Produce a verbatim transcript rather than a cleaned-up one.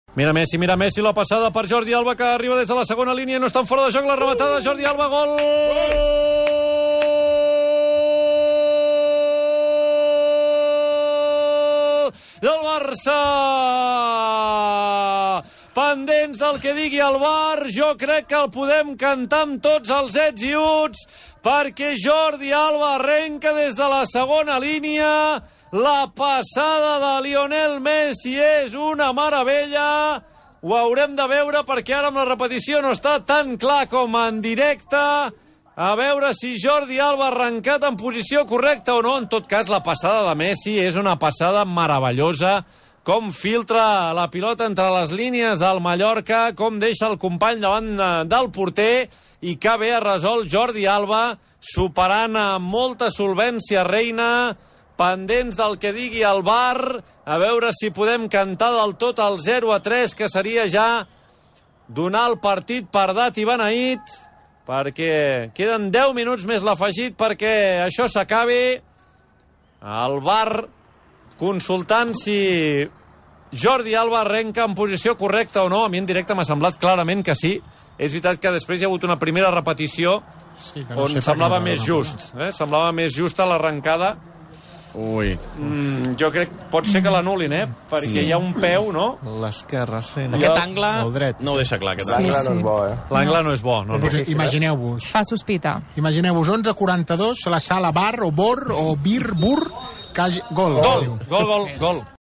Mira Messi, mira Messi, la passada per Jordi Alba, que arriba des de la segona línia, no està en fora de joc, la rematada de Jordi Alba, gol! Del Barça! Pendents del que digui el V A R, jo crec que el podem cantar amb tots els ets i uts, perquè Jordi Alba arrenca des de la segona línia. La passada de Lionel Messi és una meravella. Ho haurem de veure perquè ara amb la repetició no està tan clar com en directe. A veure si Jordi Alba ha arrencat en posició correcta o no. En tot cas, la passada de Messi és una passada meravellosa. Com filtra la pilota entre les línies del Mallorca, com deixa el company davant del porter i que bé ha resolt Jordi Alba, superant amb molta solvència Reina. Pendents del que digui el V A R, a veure si podem cantar del tot el zero a tres, que seria ja donar el partit per dat i beneït, perquè queden deu minuts més l'afegit perquè això s'acabi. El V A R consultant si Jordi Alba arrenca en posició correcta o no. A mi en directe m'ha semblat clarament que sí. És veritat que després hi ha hagut una primera repetició sí, no on semblava més just. Eh? Semblava més justa l'arrencada. Ui. Mm, jo crec que pot ser que l'anul·lin, eh? Perquè sí. Hi ha un peu, no? L'esquerra, sí. Aquest angle no ho deixa clar. Aquest angle sí, sí. no és bo, eh? L'angle no és bo. No, no. Imagineu-vos. Fa sospita. Imagineu-vos, onze quaranta-dos, la sala bar o bor o bir bur, que hagi... Gol. Gol, gol, gol, gol.